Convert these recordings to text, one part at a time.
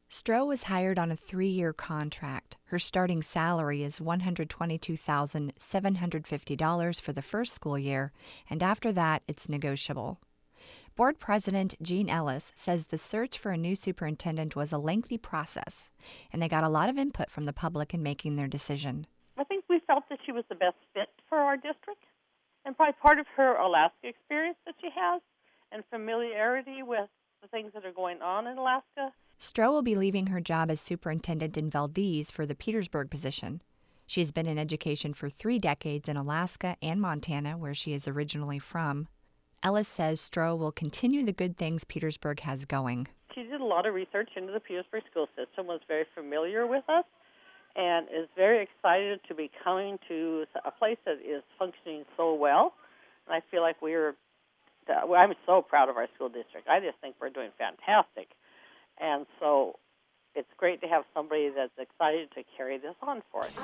Stroh was hired on a 3-year contract. Her starting salary is $122,750 for the first school year, and after that, it's negotiable. Board President Jean Ellis says the search for a new superintendent was a lengthy process, and they got a lot of input from the public in making their decision. I think we felt that she was the best fit for our district, and probably part of her Alaska experience that she has and familiarity with the things that are going on in Alaska. Stroh will be leaving her job as superintendent in Valdez for the Petersburg position. She has been in education for 3 decades in Alaska and Montana, where she is originally from. Ellis says Stroh will continue the good things Petersburg has going. She did a lot of research into the Petersburg school system, was very familiar with us, and is very excited to be coming to a place that is functioning so well. And I feel like I'm so proud of our school district. I just think we're doing fantastic. And so it's great to have somebody that's excited to carry this on for us.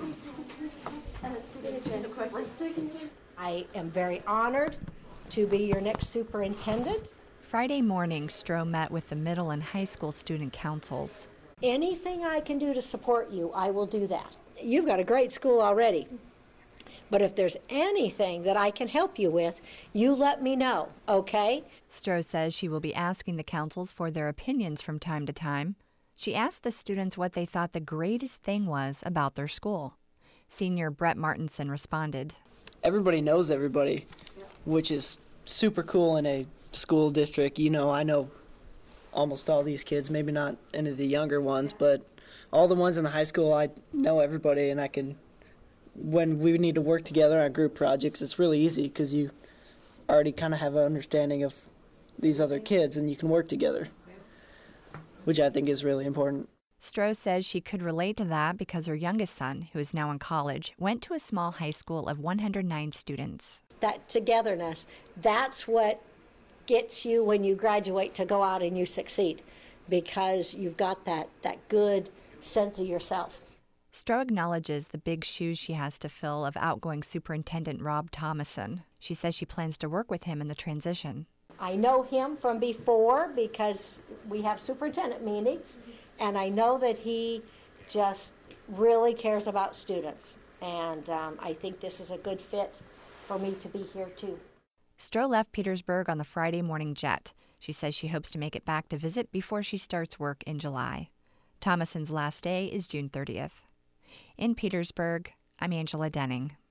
I am very honored to be your next superintendent. Friday morning, Stroh met with the middle and high school student councils. Anything I can do to support you, I will do that. You've got a great school already. But if there's anything that I can help you with, you let me know, okay? Stroh says she will be asking the councils for their opinions from time to time. She asked the students what they thought the greatest thing was about their school. Senior Brett Martinson responded. Everybody knows everybody, which is super cool in a school district. You know, I know almost all these kids, maybe not any of the younger ones, but all the ones in the high school, I know everybody, and I can, when we need to work together on group projects, it's really easy because you already kind of have an understanding of these other kids and you can work together, which I think is really important. Stroh says she could relate to that because her youngest son, who is now in college, went to a small high school of 109 students. That togetherness, that's what gets you when you graduate to go out and you succeed, because you've got that good sense of yourself. Stroh acknowledges the big shoes she has to fill of outgoing Superintendent Rob Thomason. She says she plans to work with him in the transition. I know him from before because we have superintendent meetings, and I know that he just really cares about students, and I think this is a good fit for me to be here too. Stroh left Petersburg on the Friday morning jet. She says she hopes to make it back to visit before she starts work in July. Thomason's last day is June 30th. In Petersburg, I'm Angela Denning.